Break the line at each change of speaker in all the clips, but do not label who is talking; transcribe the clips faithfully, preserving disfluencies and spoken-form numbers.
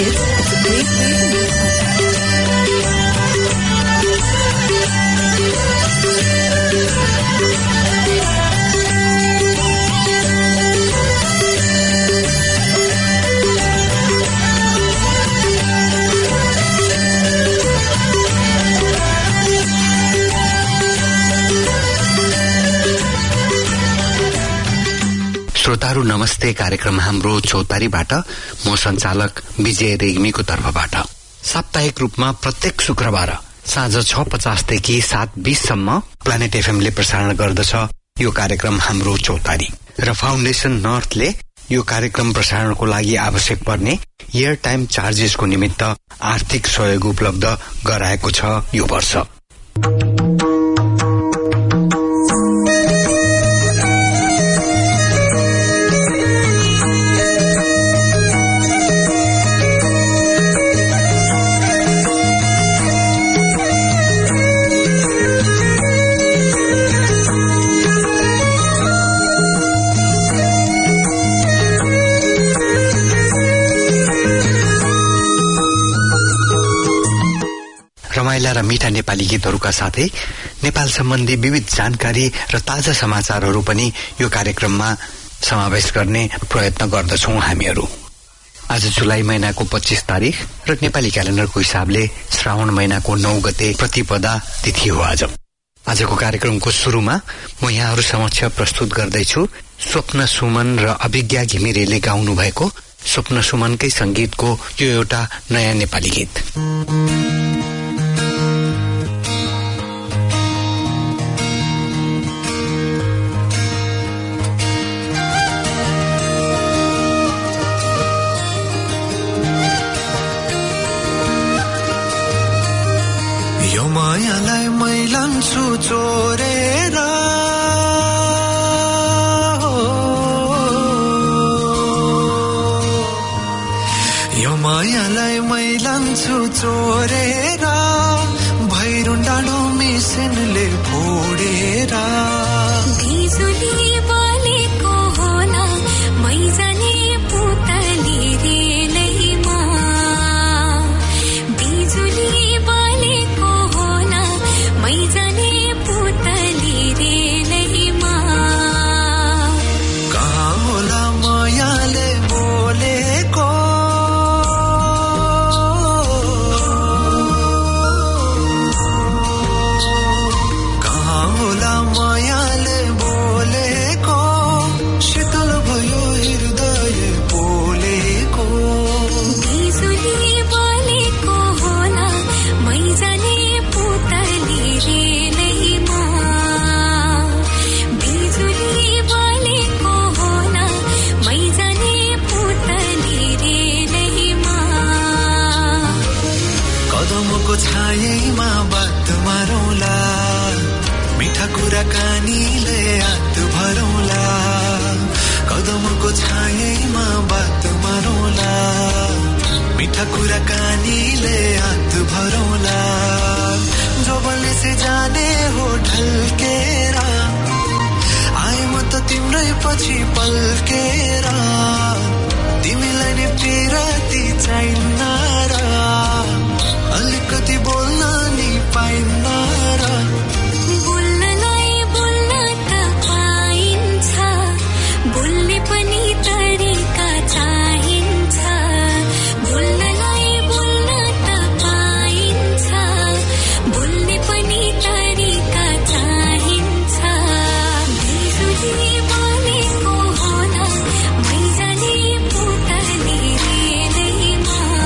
hits. It's a great way to make
श्रोताहरू नमस्ते। कार्यक्रम हाम्रो चौतारीबाट म सञ्चालक विजय रेग्मीको तर्फबाट साप्ताहिक रूपमा प्रत्येक शुक्रबार साँझ छ पचासदेखि सात बीससम्म प्लानेट एफएमले प्रसारण गर्दछ यो कार्यक्रम हाम्रो चौतारी। र फाउन्डेशन नर्थले यो कार्यक्रम प्रसारणको लागि आवश्यक पर्ने एयर टाइम चार्जेसको निमित्त आर्थिक सहयोग उपलब्ध गराएको छ यो वर्ष। रमाइला र मिठा नेपाली गीतहरूका साथै नेपाल सम्बन्धी विविध जानकारी र ताजा समाचारहरू पनि यो कार्यक्रममा समावेश गर्ने प्रयत्न गर्दछौं हामीहरू। आज जुलाई महिनाको पच्चीस तारिक र नेपाली क्यालेण्डरको हिसाबले श्रावण महिनाको नौ गते प्रतिपदा तिथि हो आज। आजको कार्यक्रमको सुरुमा म यहाँहरू समक्ष प्रस्तुत गर्दैछु स्वप्न सुमन र अभिज्ञा घिमिरेले गाउनु भएको स्वप्न सुमनकै संगीतको यो एउटा नयाँ नेपाली गीत।
मायालाई मै लान्छु चोरेर यो मायालाई मै लान्छु चोरेर भैरुन डाँडो मिसिनले फोडेर बिजुली बलेको होला मै जाने पुतली रेलैमा बिजुली मै जाने पुतली रेलैमा कहाँ होला मायाले बोलेको कहाँ होला मायाले बोलेको शीतल भयो हृदय बोलेको बिजुली बोलेको होला मै जाने पुतली रेलैमा बिजुली बलेको होला मै जाने पुतली रेलैमा कदमको छायैमा बात मारौँला मिठा कुराकानीले हात भरौँला कदमको छायैमा बात मारौँला मिठा कुराकानीले हात भरौँला जोबनले से जाने हो ढल्केर आए म त तिम्रै पछि पल्केर तिमीलाई नि पिराती चाहिन्न र अलिकति बोल्न नि पाइन्न र बोल्नलाई बोल्न त पाइन्छ बोल्ने पनि तरिका चाहिन्छ बोल्नलाई बोल्न त पाइन्छ बोल्ने पनि तरिका चाहिन्छ बिजुली बलेको होला मै जाने पुतली रेलैमा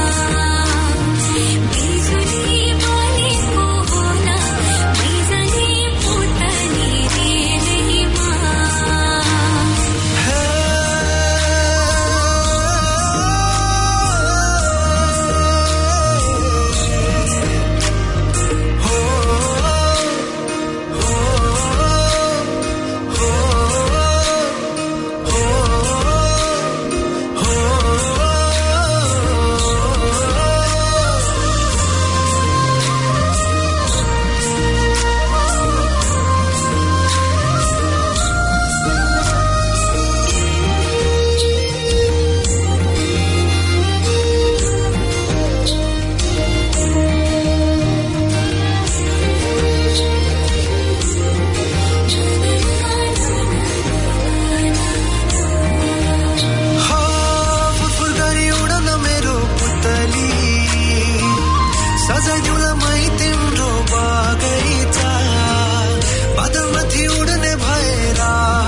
सजाइदिउँला मै तिम्रो बगैँचा बादलमाथि उड्ने भएर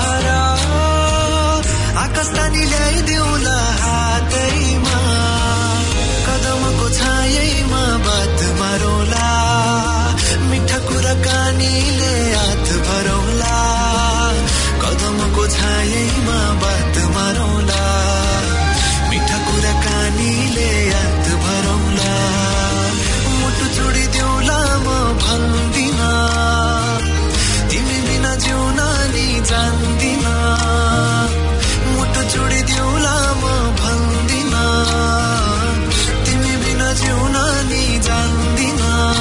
आकाश तानी ल्याइदिउँला हातैमा कदमको छायैमा बात मारौँला मिठा कुराकानीले हात भरौँला कदमको छायैमा बात मारौँला मिठा कुराकानीले हात भरौँला मुटु जोडिदेऊला म भन्दिन तिमी बिना जिउन नि जान्दिन मुटु जोडिदेऊला म भन्दिन तिमी बिना जिउन नि जान्दिन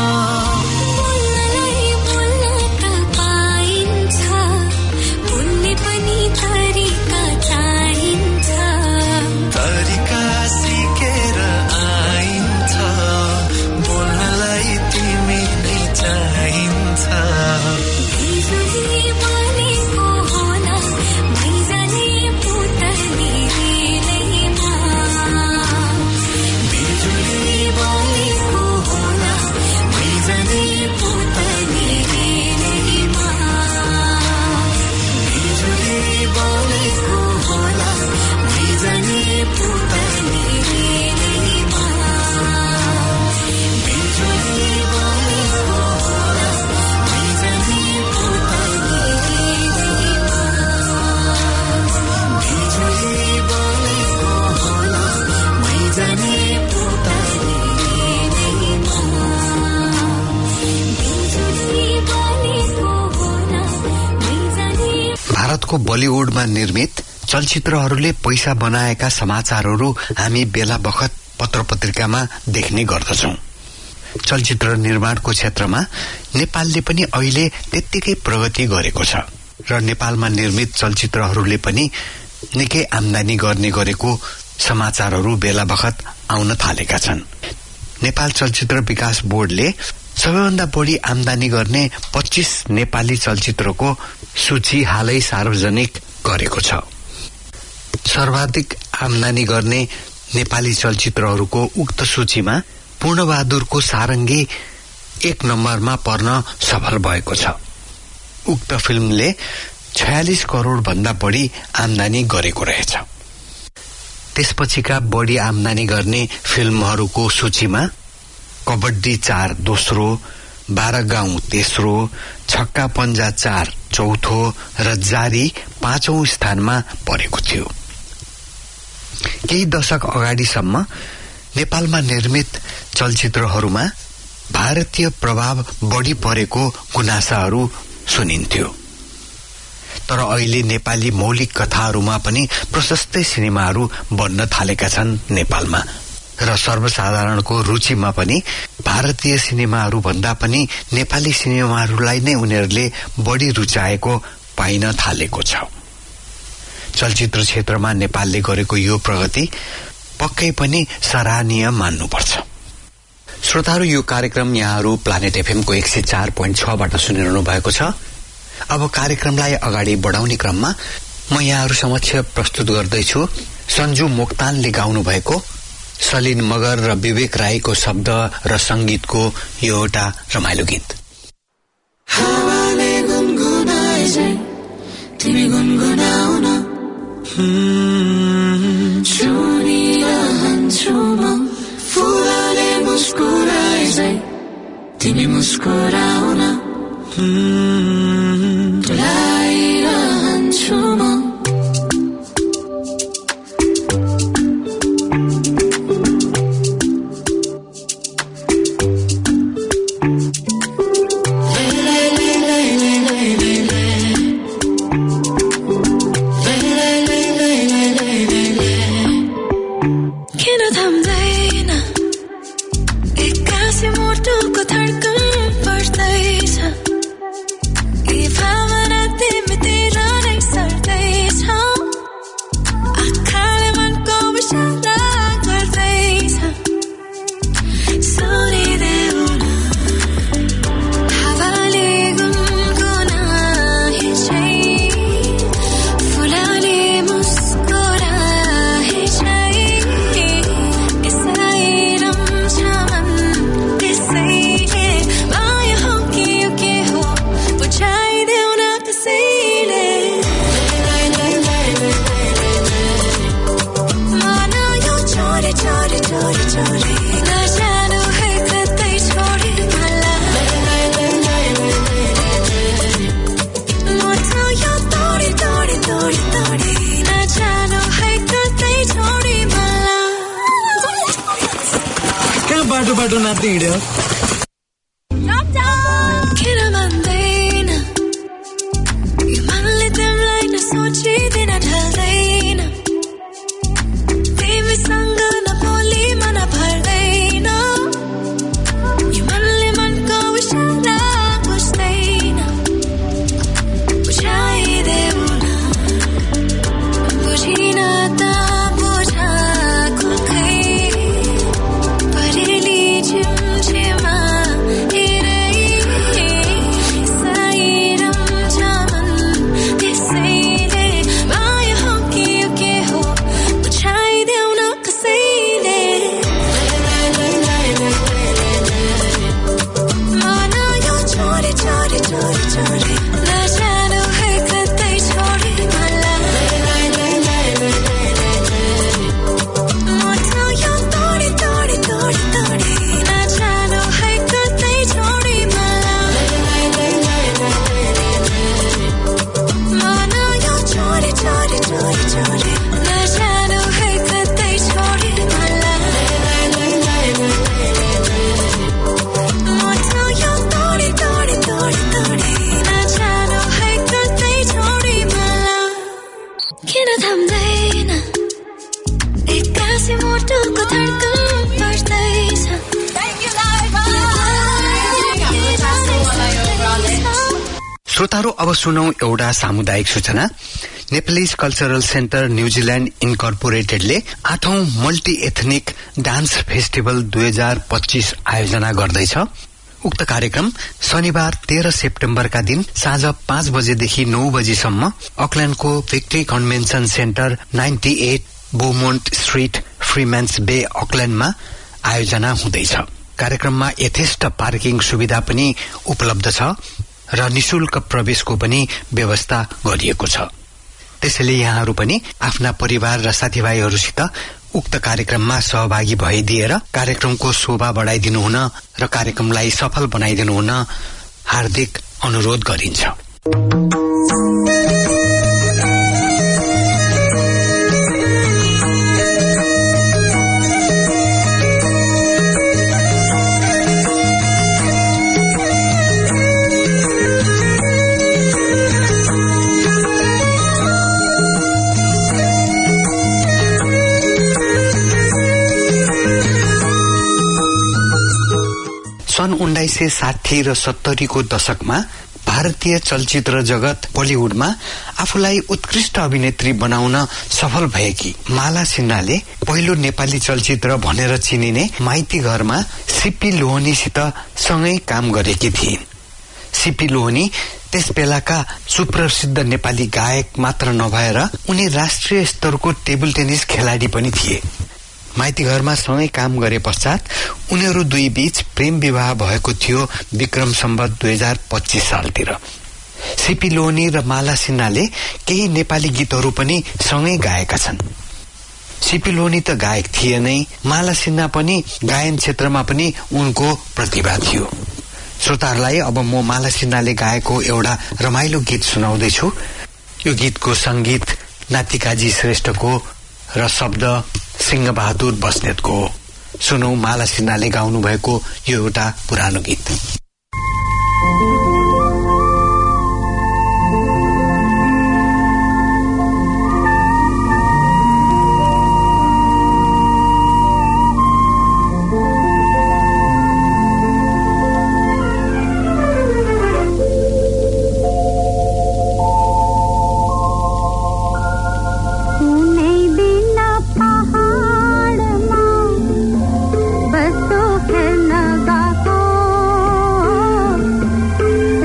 भारतको बलिउडमा निर्मित चलचित्रहरूले पैसा बनाएका समाचारहरू हामी बेला बखत पत्रपत्रिकामा देख्ने गर्दछौं। चलचित्र निर्माणको क्षेत्रमा नेपालले पनि अहिले त्यत्तिकै प्रगति गरेको छ र नेपालमा निर्मित चलचित्रहरूले पनि निकै आम्दानी गर्ने गरेको समाचारहरू बेला बखत आउन थालेका छन्। नेपाल चलचित्र विकास बोर्डले सबैभन्दा बढी आम्दानी गर्ने पच्चीस नेपाली चलचित्रको सूची हालै सार्वजनिक गरेको छ। सर्वाधिक आम्दानी गर्ने नेपाली चलचित्रहरूको उक्त सूचीमा पूर्णबहादुरको सारङ्गी एक नम्बरमा पर्न सफल भएको छ। उक्त फिल्मले छयालिस करोड़ भन्दा बढी आम्दानी गरेको रहेछ। त्यसपछिका बढी आम्दानी गर्ने फिल्महरूको सूचीमा कबड्डी चार दोस्रो, बाह्र गाउँ तेस्रो, छक्का पञ्जा चार चौथो र जारी पाँचौं स्थानमा परेको थियो। केही दशक अगाडिसम्म नेपालमा निर्मित चलचित्रहरूमा भारतीय प्रभाव बढी परेको गुनासाहरू सुनिन्थ्यो, तर अहिले नेपाली मौलिक कथाहरूमा पनि प्रशस्तै सिनेमाहरू बन्न थालेका छन् नेपालमा र सर्वसाधारणको रुचिमा पनि भारतीय सिनेमाहरू भन्दा पनि नेपाली सिनेमाहरूलाई नै उनीहरूले बढी रुचाएको पाइन थालेको छ। चलचित्र क्षेत्रमा नेपालले गरेको यो प्रगति पक्कै पनि सराहनीय मान्नुपर्छ। श्रोताहरू, यो कार्यक्रम यहाँहरू प्लानेट एफएमको एक सय चार पोइन्ट छ बाट सुनिरहनु भएको छ। अब कार्यक्रमलाई अगाडि बढाउने क्रममा म यहाँहरू समक्ष प्रस्तुत गर्दैछु सञ्जु मोक्तानले गाउनु भएको सलिन मगर र विवेक राईको शब्द र संगीतको यो एउटा रमाइलो गीत।
हावाले गुनगुनाए झै तिमी गुनगुनाउन सुनिरहन्छु म, फुलले मुस्कुराए झै तिमी मुस्कुराउन लागिरहन्छु म।
एक्कासी मुटुको धड्कन बढ्दैछ,
चोरी नजानु है कतै छोडी मलाई म त यो तोडी तोडी तोडी तोडी नजानु है कतै छोडी मलाई
कहाँ बाटो बाटो नाच्दै हिँड्यो
किन मान्दैन यो मनले तिमीलाई नसोचिदिन ढल्दैन तिमीसँग नबोली मन भर्दैन यो मनले मनको इसारा बुझ्दैन बुझाइदेऊ न बुझिन त बुझाएको खै परेली झिमझिमा
श्रोताहरू अब सुनौ एउटा सामुदायिक सूचना। नेपालीज कल्चरल सेन्टर न्यूजील्याण्ड इन्कर्पोरेटेडले आठौं मल्टी एथनिक डान्स फेस्टिभल दुई हजार पच्चीस आयोजना गर्दैछ। उक्त कार्यक्रम शनिबार तेह्र सेप्टेम्बरका दिन साँझ पाँच बजेदेखि नौ बजीसम्म अकल्याण्डको Victory convention centre ninety eight Beaumont street Freemans Bay अकल्याण्डमा आयोजना हुँदैछ। कार्यक्रममा यथेष्ट पार्किङ सुविधा पनि उपलब्ध छ र निशुल्क प्रवेशको पनि व्यवस्था गरिएको छ। त्यसैले यहाँहरू पनि आफ्ना परिवार र साथीभाइहरूसित उक्त कार्यक्रममा सहभागी भइदिएर कार्यक्रमको शोभा बढाइदिनु हुन र कार्यक्रमलाई सफल बनाइदिनु हुन हार्दिक अनुरोध गरिन्छ। सन् उन्नाइस सय साठी र सत्तरीको दशकमा भारतीय चलचित्र जगत बलिउडमा आफूलाई उत्कृष्ट अभिनेत्री बनाउन सफल भएकी माला सिन्हाले पहिलो नेपाली चलचित्र भनेर चिनिने माइती घरमा सीपी लोहनीसित सँगै काम गरेकी थिइन्। सीपी लोहनी त्यस बेलाका सुप्रसिद्ध नेपाली गायक मात्र नभएर उनी राष्ट्रिय स्तरको टेबल टेनिस खेलाडी पनि थिए। माइती घरमा सँगै काम गरे पश्चात उनीहरू दुई बीच प्रेम विवाह भएको थियो विक्रम सम्वत दुई हजार पच्चीस सालतिर। सीपी लोहनी र माला सिन्हाले केही नेपाली गीतहरू पनि सँगै गाएका छन्। सीपी लोहनी त गायक थिए नै, माला सिन्हा पनि गायन क्षेत्रमा पनि उनको प्रतिभा थियो। श्रोताहरूलाई अब म माला सिन्हाले गाएको एउटा रमाइलो गीत सुनाउँदैछु। यो गीतको संगीत नातिकाजी श्रेष्ठको र शब्द सिंह बहादुर बस्नेतको हो। सुनौ माला सिन्हाले गाउनु भएको यो एउटा पुरानो गीत।
बसो है नगा को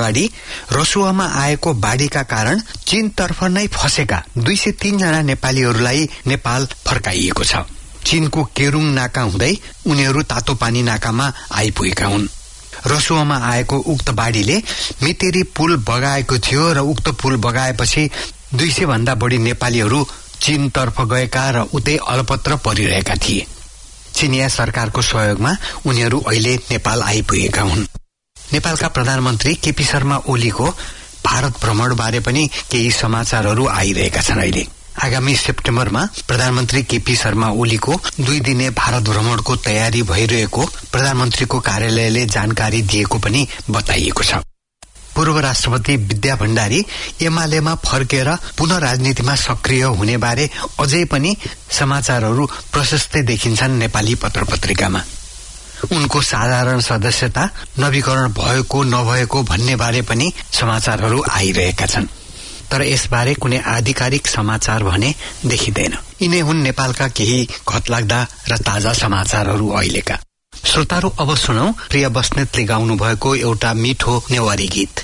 बाढी रसुवामा आएको बाढीका कारण चीनतर्फ नै फसेका दुई सय तीन जना नेपालीहरूलाई नेपाल फर्काइएको छ। चीनको केरुङ नाका हुँदै उनीहरू तातोपानी नाकामा आइपुगेका हुन्। रसुवामा आएको उक्त बाढीले मितेरी पुल बगाएको थियो र उक्त पुल बगाएपछि दुई सय भन्दा बढी नेपालीहरू चीनतर्फ गएका र उतै अलपत्र परिरहेका थिए। चीनिया सरकारको सहयोगमा उनीहरू अहिले नेपाल आइपुगेका हुन्। नेपालका प्रधानमन्त्री केपी शर्मा ओलीको भारत भ्रमणबारे पनि केही समाचारहरू आइरहेका छन्। अहिले आगामी सेप्टेम्बरमा प्रधानमन्त्री केपी शर्मा ओलीको दुई दिने भारत भ्रमणको तयारी भइरहेको प्रधानमन्त्रीको कार्यालयले जानकारी दिएको पनि बताइएको छ। पूर्व राष्ट्रपति विद्या भण्डारी एमालेमा फर्केर पुनः राजनीतिमा सक्रिय हुने बारे अझै पनि समाचारहरू प्रशस्तै देखिन्छन् नेपाली पत्र पत्रिकामा। उनको साधारण सदस्यता नवीकरण भएको नभएको भन्ने बारे पनि समाचारहरू आइरहेका छन्, तर यसबारे कुनै आधिकारिक समाचार भने देखिँदैन। यिनै हुन् नेपालका केही घतलाग्दा र ताजा समाचारहरू अहिलेका। श्रोताहरू, अब सुनौ प्रिया बस्नेतले गाउनु भएको एउटा मिठो नेवारी गीत।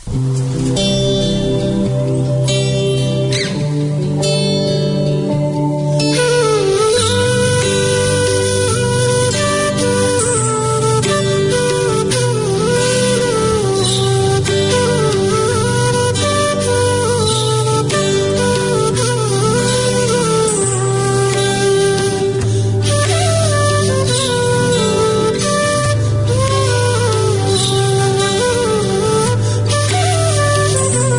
Thank you.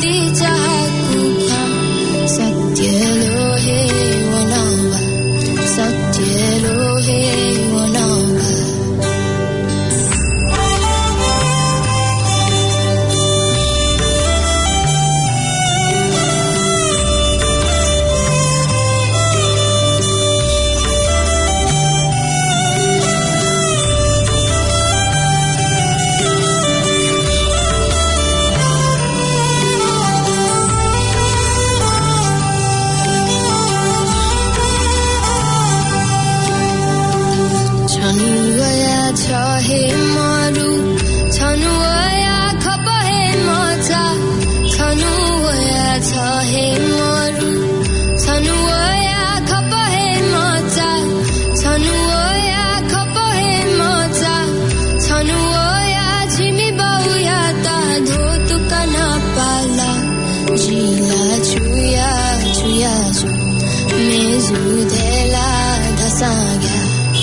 भति चाहको सत्य लोहे वनावा सत्य लोहे वनावा छहे मारू छनु वया खपहे मचा छनु वया छहे मारू छनु वया खपहे मचा छनु वया खपहे मचा छनु वया छिमी बाउया ता धोतु कना पाला जिला छुया छुया छु मेजु देला दसाग्या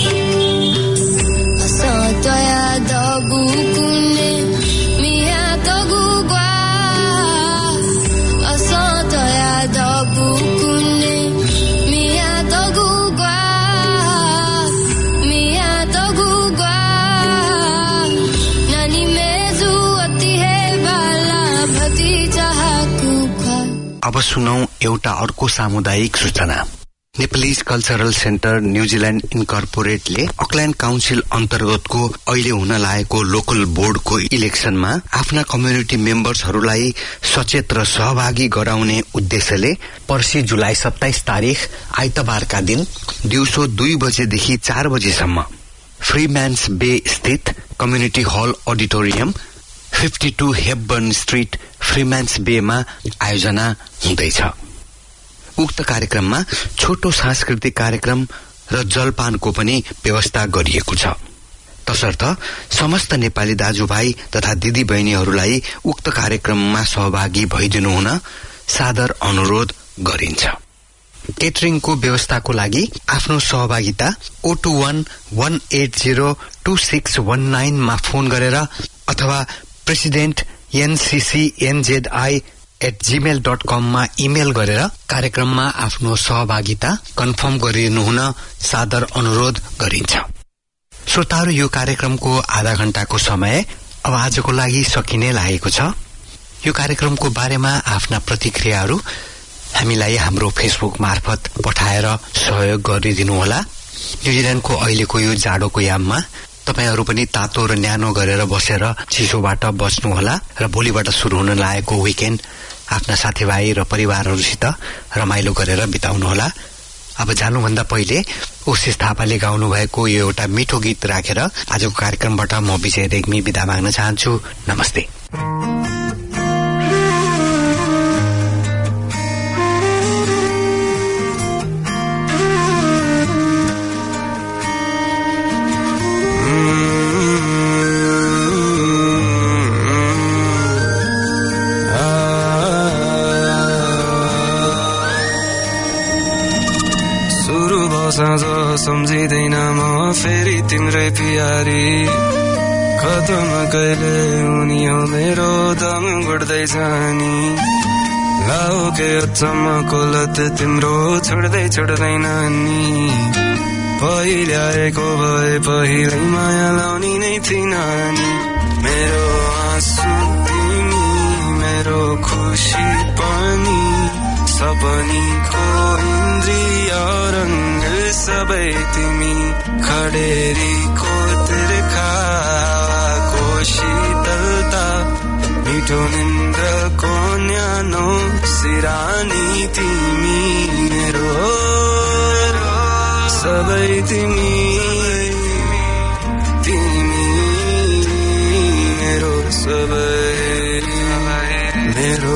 Toya dogu kune miya dogu gwa Aso toya dogu kune miya dogu gwa miya dogu gwa Nani mezu ati hai bala bhati chahaku kha
अब सुनौ एउटा अर्को सामुदायिक सूचना नेपालीज कल्चरल सेन्टर न्यूजील्याण्ड इन्कर्पोरेटले अकल्याण्ड काउन्सिल अन्तर्गतको अहिले हुन लागेको लोकल बोर्डको इलेक्सनमा आफ्ना कम्युनिटी मेम्बर्सहरूलाई सचेत र सहभागी गराउने उद्देश्यले पर्सि जुलाई सत्ताइस तारिख आइतबारका दिन दिउँसो दुई बजेदेखि चार बजेसम्म फ्रीम्यान्स बे स्थित community hall auditorium fifty two Hepburn street Freemans बेमा आयोजना हुँदैछ। उक्त कार्यक्रममा छोटो सांस्कृतिक कार्यक्रम र जलपानको पनि व्यवस्था गरिएको छ। तसर्थ समस्त नेपाली दाजुभाइ तथा दिदी बहिनीहरूलाई उक्त कार्यक्रममा सहभागी भइदिनु हुन सादर अनुरोध गरिन्छ। केटरिङको व्यवस्थाको लागि आफ्नो सहभागिता O two one one eight zero two six one nine मा फोन गरेर अथवा president NCC NZI at Gmail dot com मा इमेल गरेर कार्यक्रममा आफ्नो सहभागिता कन्फर्म गरिदिनु हुन सादर अनुरोध गरिन्छ। श्रोताहरू, यो कार्यक्रमको आधा घण्टाको समय अब आजको लागि सकिने लागेको छ। यो कार्यक्रमको बारेमा आफ्ना प्रतिक्रियाहरू हामीलाई हाम्रो फेसबुक मार्फत पठाएर सहयोग गरिदिनुहोला। न्यूजील्याण्डको अहिलेको यो जाडोको याममा तपाईहरू पनि तातो र न्यानो गरेर बसेर चिसोबाट बच्नुहोला र भोलिबाट शुरू हुन लागेको विकेन्ड आफ्ना साथीभाइ र परिवारहरूसित रमाइलो गरेर बिताउनुहोला। अब जानुभन्दा पहिले ओसिस थापाले गाउनु भएको यो एउटा मिठो गीत राखेर आजको कार्यक्रमबाट म विजय रेग्मी बिदा माग्न चाहन्छु। नमस्ते।
साँझ सम्झिँदैन म फेरि तिम्रै प्यारी कदम कहिले उनी हो मेरो दम गुड्दै जानी लाओ के अचम्मको लत तिम्रो छोड्दै छोड्दैन नि पहिल्याएको भए पहिल्यै माया लाउने नै थिइन नि मेरो आँसु तिमी मेरो खुसी पनि सपनीको इन्द्रिय रंग सबै तिमी खडेरीको तिर्खाको शीतलता मिठो निन्द्रको न्यानो सिरानी तिमी मेरो सबै तिमी तिमी मेरो सबै मेरो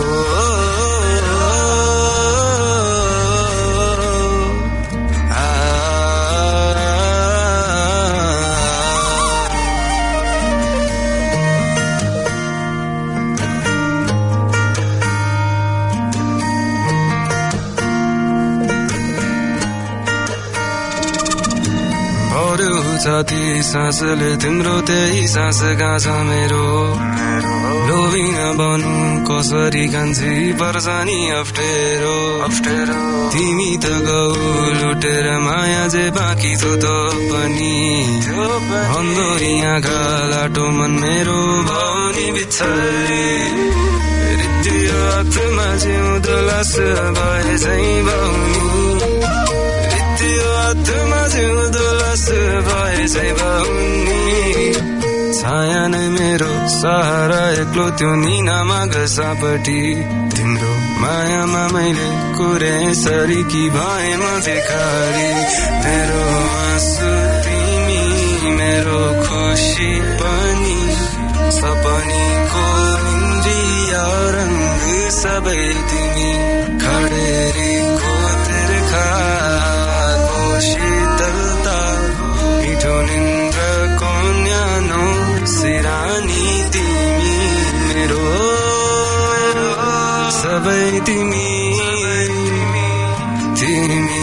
छाती सासले तिम्रो त्यही सास गाछ मेरो लोभी नबनु कसरी कान्छी पर्छ नि अप्ठ्यारो अप्ठ्यारो तिमी त गौ लुटेर माया जे बाँकी थो त पनि अन्धोरी आँखा लाटो मन मेरो भनी बिछली रित्यो हातमा जिउँदो लास भए चाहिँ बाउनी रित्यो हातमा जिउँदो लास भए चाहिँ बाउनी छाया नै मेरो सहारा एक्लो त्यो निनामा घसापट्टि तिम्रो मायामा मैले कुरे सरी कि भए म भिखारी मेरो आँसु तिमी मेरो खुसी पनि सपनीको इन्द्रिय रंग सबै तिमी खडेरीको तिर्खाको शीतलता मिठो निन्द्रको न्यानो सिरानी तिमी मेरो सबै तिमी तिमी